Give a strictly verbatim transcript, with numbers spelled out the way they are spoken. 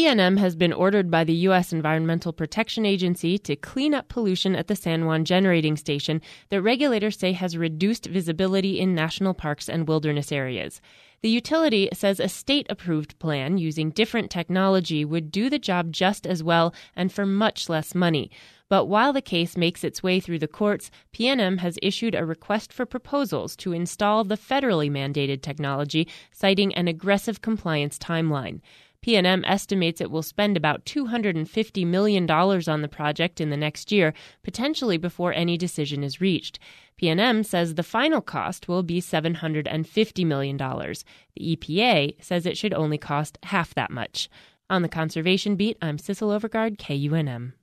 P N M has been ordered by the U S Environmental Protection Agency to clean up pollution at the San Juan Generating Station that regulators say has reduced visibility in national parks and wilderness areas. The utility says a state-approved plan using different technology would do the job just as well and for much less money. But while the case makes its way through the courts, P N M has issued a request for proposals to install the federally mandated technology, citing an aggressive compliance timeline. P N M estimates it will spend about two hundred fifty million dollars on the project in the next year, potentially before any decision is reached. P N M says the final cost will be seven hundred fifty million dollars. The E P A says it should only cost half that much. On the Conservation Beat, I'm Sissel Overgard, K U N M.